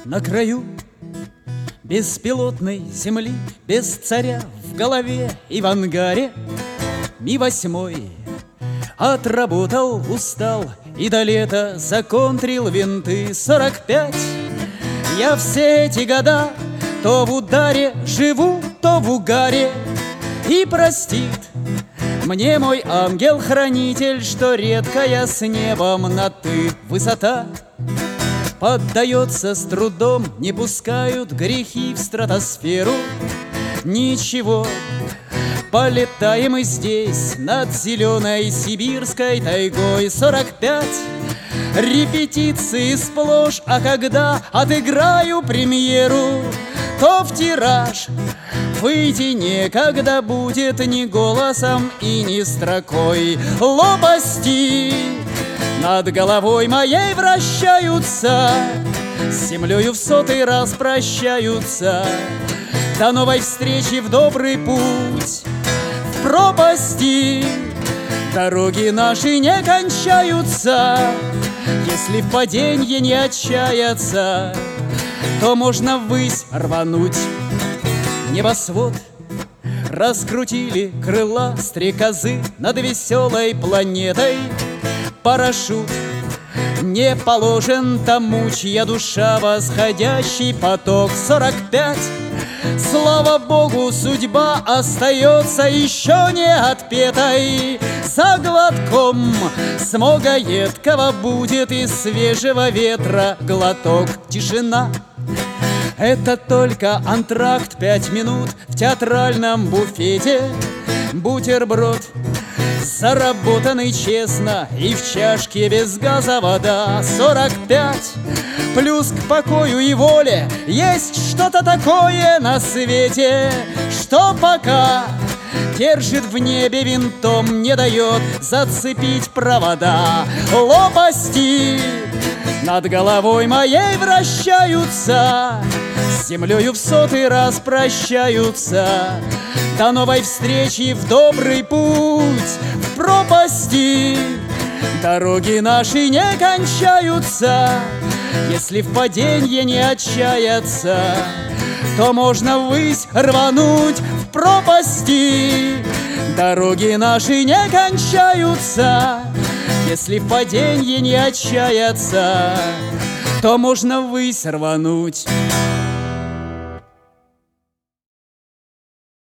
на краю беспилотной земли, без царя в голове и в ангаре. Ми-8 отработал, устал и до лета законтрил винты. 45 я все эти года то в ударе живу, то в угаре. И простит мне мой ангел-хранитель, что редко я с небом на «ты». Высота поддается с трудом, не пускают грехи в стратосферу. Ничего, полетаем мы здесь над зеленой сибирской тайгой. 45 репетиции сплошь, а когда отыграю премьеру, то в тираж выйти некогда будет ни голосом и ни строкой. Лопасти над головой моей вращаются, с землею в 100-й раз прощаются. До новой встречи в добрый путь. В пропасти дороги наши не кончаются. Если в паденье не отчаяться, то можно ввысь рвануть. Небосвод раскрутили крыла стрекозы над веселой планетой. Парашют не положен тому, чья душа восходящий поток. 45 слава богу, судьба остается еще не отпетой. За глотком смога едкого будет из свежего ветра глоток. Тишина — это только антракт, 5 минут в театральном буфете. Бутерброд заработанный честно, и в чашке без газа вода. 45 плюс к покою и воле есть что-то такое на свете, что пока держит в небе винтом, не дает зацепить провода. Лопасти над головой моей вращаются, с землею в 100-й раз прощаются. До новой встречи в добрый путь. В пропасти дороги наши не кончаются. Если в паденье не отчаяться, то можно ввысь рвануть. В пропасти дороги наши не кончаются. Если в паденье не отчаяться, то можно ввысь рвануть.